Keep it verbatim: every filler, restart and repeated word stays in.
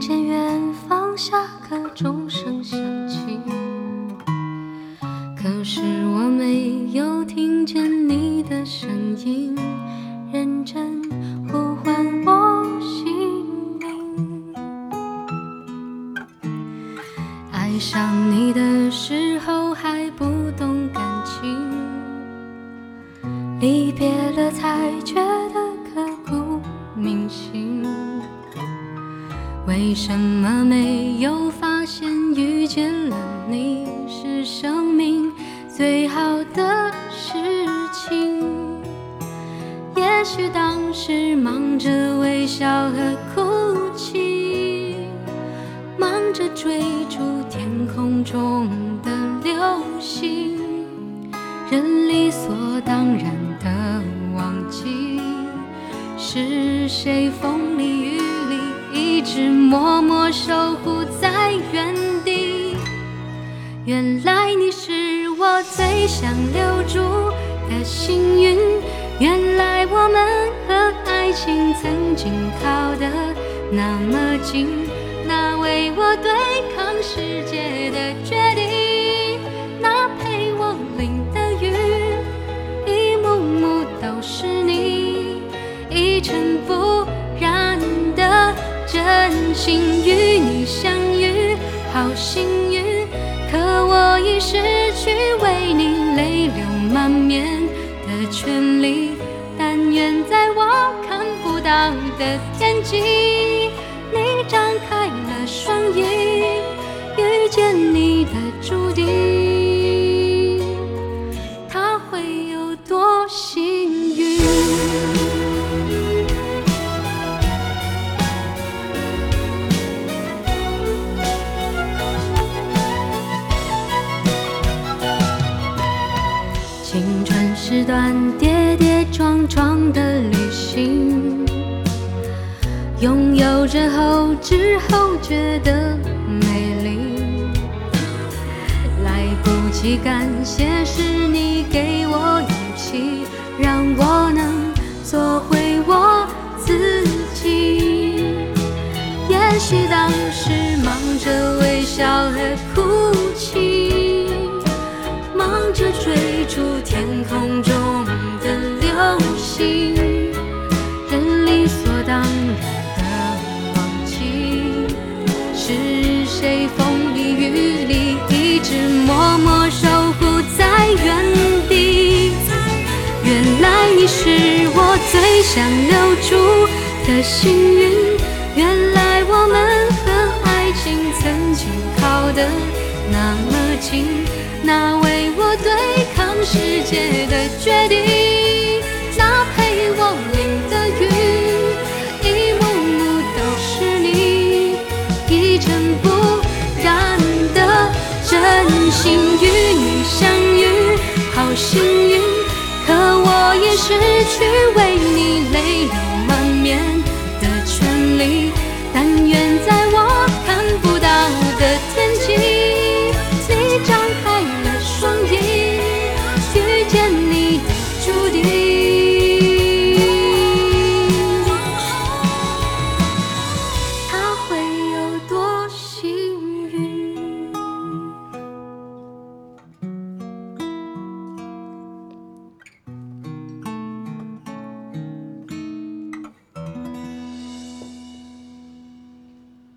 见远方下课钟声响起，可是我没有听见你的声音，认真呼唤我姓名。爱上你的时候还不懂感情，离别了才觉得刻骨铭心。为什么没有发现遇见了你是生命最好的事情？也许当时忙着微笑和哭泣，忙着追逐天空中的流星，人理所当然的忘记是谁风里雨里一直默默守护在原地。原来你是我最想留住的幸运，原来我们和爱情曾经靠得那么近，那为我对抗世界的决定，那陪我淋的雨，一幕幕都是你，一尘不染的真心与你相遇，好幸运，可我已失去为你泪流满面的权利。但愿在我看不到的天际，你张开了双翼，遇见你的注定，它会有多幸运？青春是段跌跌撞撞的旅行，拥有着后知后觉的美丽，来不及感谢是你给我勇气，让我能做回我自己。也许当时忙着微笑和哭泣，忙着追逐天空中的流星，人理所当然的忘记是谁风里雨里一直默默守护在原地。原来你是我最想留住的幸运，原来我们和爱情曾经靠得那么近，那为我对抗世界的决定，